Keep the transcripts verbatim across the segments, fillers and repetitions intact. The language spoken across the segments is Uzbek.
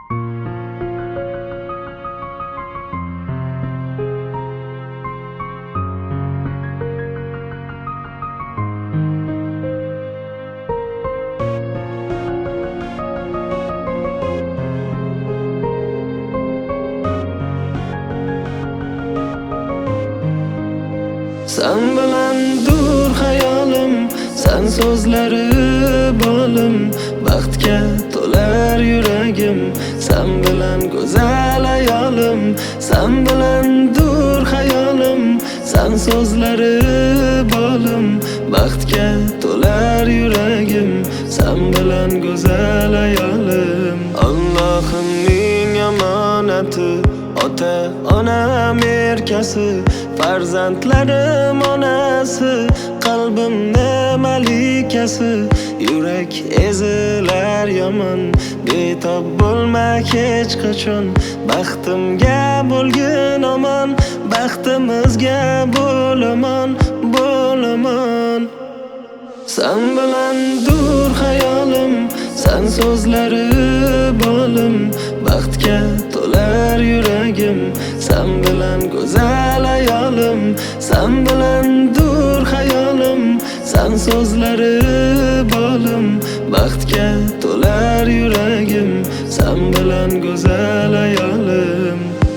Sen bilan dur hayolim, sen so'zlari bolim, baxtga to'lar yuragim, sen bilan go'zal ayolim. Sen bilan dur hayolim, sen so'zlari bolim, baxtga to'lar yuragim, sen bilan go'zal ayolim. Allohimning omonati, ota onam erkasi, farzandlarim onasi, qalbimni malikasi. Yurak ezilar yomon, betob bo'lma hech qachon. Baxtimga bo'lgin omon, baxtimizga bo'lamon, bo'lamon. Sen bilan dur hayolim, sen so'zlari bolim, baxtga to'lar yuragim, sen bilan go'zal ayolim. Sen bilan dur hayolim, sen so'zlari bolim, baxtga to'lar yuragim, sen bilan go'zal ayolim.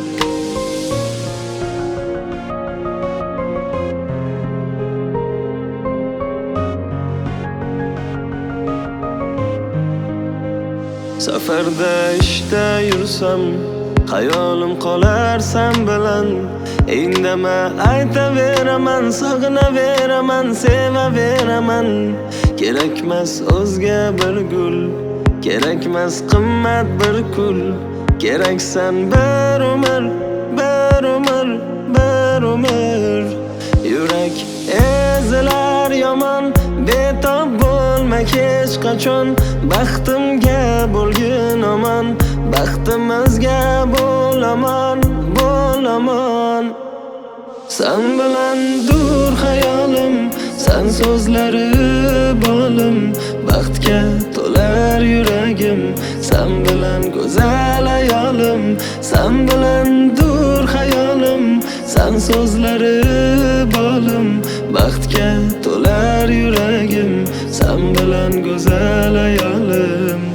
Safarda ishda yursam, hayolim qolar sen bilan. Indama aytaveraman, sog'inaveraman, sevaveraman. Kerakmas o'zga bir gul, kerakmas qimmat bir kul, keraksan bir umr, bir umr, bir umr. Yurak ezilar yomon, betob bo'lma hech qachon. Baxtimga bo'lgin omon, baxtimizga bo'lamon, bo'lamon. Sen bilan dur hayolim, sen so'zlari bolim, baxtga to'lar yuragim, sen bilan go'zal ayolim. Sen bilan dur hayolim, sen so'zlari bolim, baxtga to'lar yuragim, sen bilan go'zal ayolim.